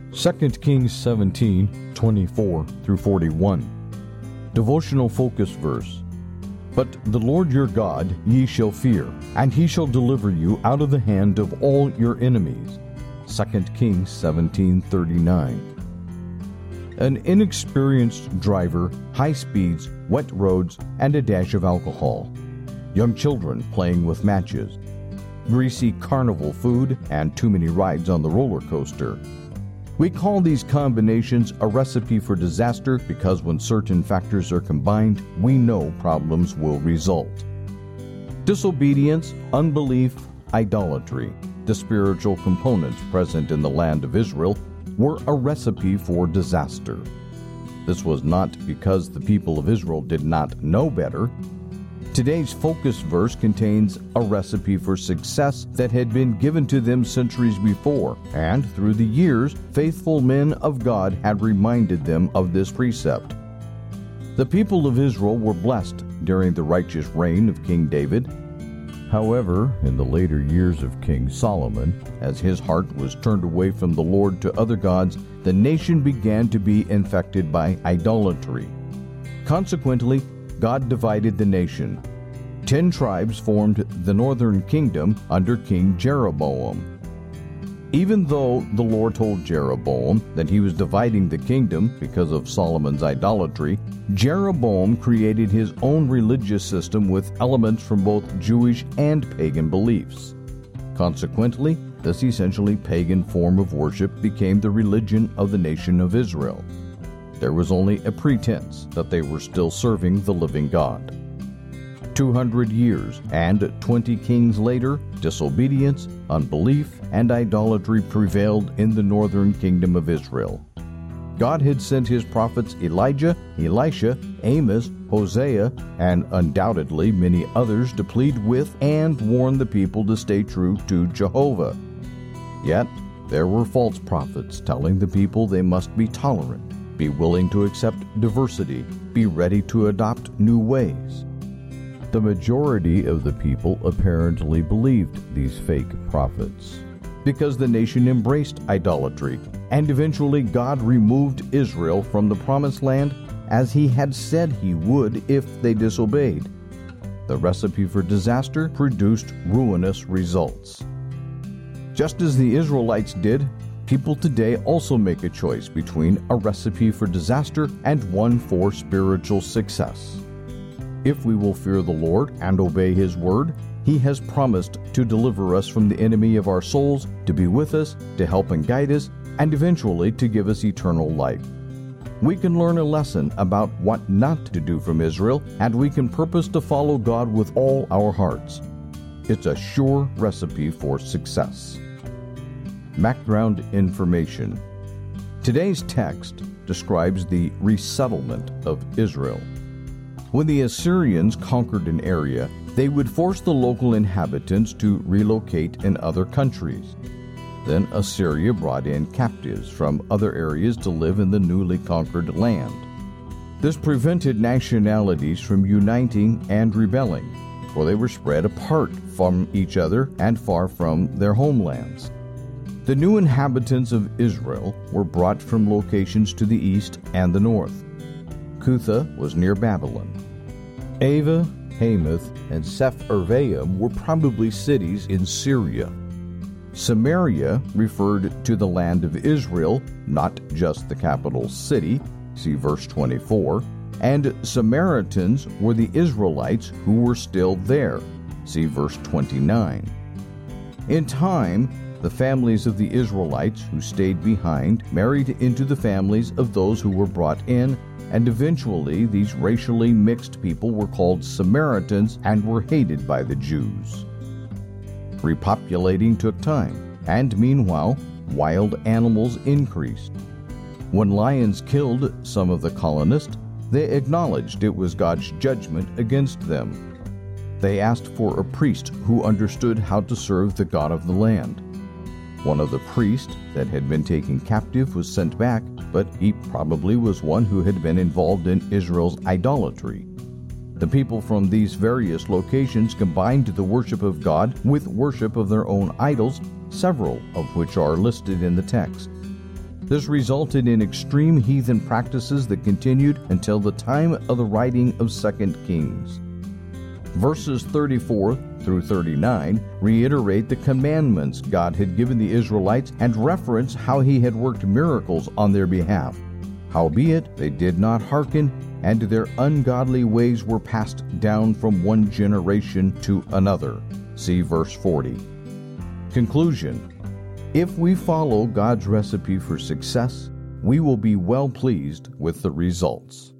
2 Kings 17:24 through 41. Devotional focus verse. But the Lord your God ye shall fear, and he shall deliver you out of the hand of all your enemies. 2 Kings 17:39. An inexperienced driver, high speeds, wet roads, and a dash of alcohol. Young children playing with matches. Greasy carnival food and too many rides on the roller coaster. We call these combinations a recipe for disaster because when certain factors are combined, we know problems will result. Disobedience, unbelief, idolatry, the spiritual components present in the land of Israel, were a recipe for disaster. This was not because the people of Israel did not know better. Today's focus verse contains a recipe for success that had been given to them centuries before, and through the years, faithful men of God had reminded them of this precept. The people of Israel were blessed during the righteous reign of King David. However, in the later years of King Solomon, as his heart was turned away from the Lord to other gods, the nation began to be infected by idolatry. Consequently, God divided the nation. 10 tribes formed the northern kingdom under King Jeroboam. Even though the Lord told Jeroboam that he was dividing the kingdom because of Solomon's idolatry, Jeroboam created his own religious system with elements from both Jewish and pagan beliefs. Consequently, this essentially pagan form of worship became the religion of the nation of Israel. There was only a pretense that they were still serving the living God. 200 years and 20 kings later, disobedience, unbelief, and idolatry prevailed in the northern kingdom of Israel. God had sent his prophets Elijah, Elisha, Amos, Hosea, and undoubtedly many others to plead with and warn the people to stay true to Jehovah. Yet, there were false prophets telling the people they must be tolerant, be willing to accept diversity, be ready to adopt new ways. The majority of the people apparently believed these fake prophets because the nation embraced idolatry, and eventually God removed Israel from the promised land as he had said he would if they disobeyed. The recipe for disaster produced ruinous results. Just as the Israelites did, people today also make a choice between a recipe for disaster and one for spiritual success. If we will fear the Lord and obey his word, he has promised to deliver us from the enemy of our souls, to be with us, to help and guide us, and eventually to give us eternal life. We can learn a lesson about what not to do from Israel, and we can purpose to follow God with all our hearts. It's a sure recipe for success. Background information. Today's text describes the resettlement of Israel. When the Assyrians conquered an area, they would force the local inhabitants to relocate in other countries. Then Assyria brought in captives from other areas to live in the newly conquered land. This prevented nationalities from uniting and rebelling, for they were spread apart from each other and far from their homelands. The new inhabitants of Israel were brought from locations to the east and the north. Cutha was near Babylon. Ava, Hamath, and Sepharvaim were probably cities in Syria. Samaria referred to the land of Israel, not just the capital city, see verse 24, and Samaritans were the Israelites who were still there, see verse 29. In time, the families of the Israelites who stayed behind married into the families of those who were brought in, and eventually these racially mixed people were called Samaritans and were hated by the Jews. Repopulating took time, and meanwhile, wild animals increased. When lions killed some of the colonists, they acknowledged it was God's judgment against them. They asked for a priest who understood how to serve the God of the land. One of the priests that had been taken captive was sent back, but he probably was one who had been involved in Israel's idolatry. The people from these various locations combined the worship of God with worship of their own idols, several of which are listed in the text. This resulted in extreme heathen practices that continued until the time of the writing of 2 Kings. Verses 34 through 39 reiterate the commandments God had given the Israelites and reference how he had worked miracles on their behalf. Howbeit, they did not hearken, and their ungodly ways were passed down from one generation to another. See verse 40. Conclusion: if we follow God's recipe for success, we will be well pleased with the results.